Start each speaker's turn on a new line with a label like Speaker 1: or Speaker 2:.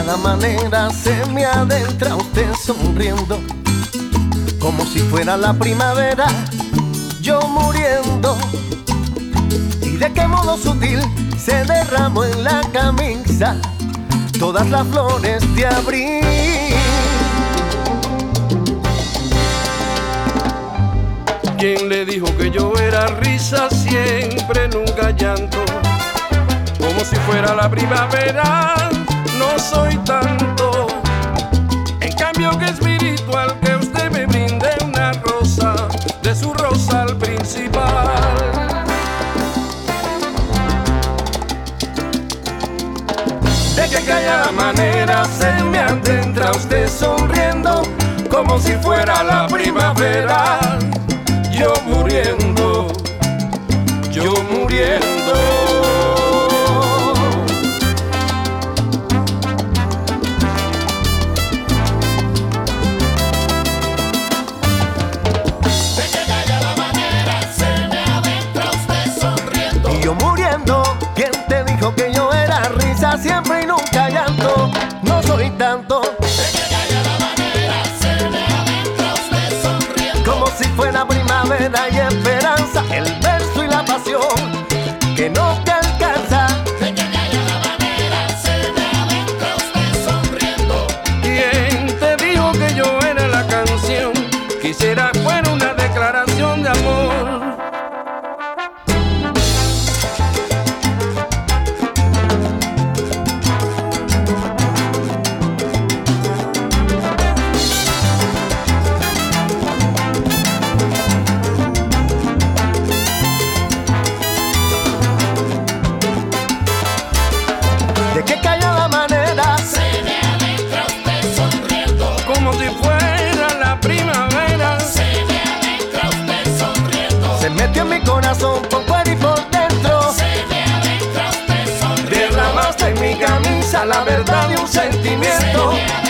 Speaker 1: callada manera se me adentra usted sonriendo, como si fuera la primavera, yo muriendo. Y de qué modo sutil se derramó en la camisa todas las flores de abril.
Speaker 2: ¿Quién le dijo que yo era risa siempre, nunca llanto? Como si fuera la primavera, no soy tanto. En cambio que espiritual que usted me brinde una rosa, de su rosal principal. De qué callada manera se me adentra usted sonriendo, como si fuera la primavera, yo muriendo, yo muriendo.
Speaker 3: De qué callada manera se me adentra usted sonriendo,
Speaker 1: Y yo muriendo. ¿Quién te dijo que yo era risa siempre y nunca llanto? No soy tanto.
Speaker 3: de qué callada manera se me adentra usted sonriendo,
Speaker 1: Como si fuera primavera y esperanza, el verso y la pasión que no te alcanza.
Speaker 3: de qué callada manera se me adentra usted sonriendo.
Speaker 2: ¿Quién te dijo que yo era la canción? Quisiera fuera una declaración de amor.
Speaker 1: De qué callada manera
Speaker 3: Se me adentra usted sonriendo,
Speaker 2: Como si fuera la primavera,
Speaker 3: se me adentra usted sonriendo,
Speaker 1: se metió en mi corazón por fuera y por dentro.
Speaker 3: se me adentra usted sonriendo,
Speaker 1: Derramaste en mi camisa la verdad de un
Speaker 3: se
Speaker 1: sentimiento.
Speaker 3: me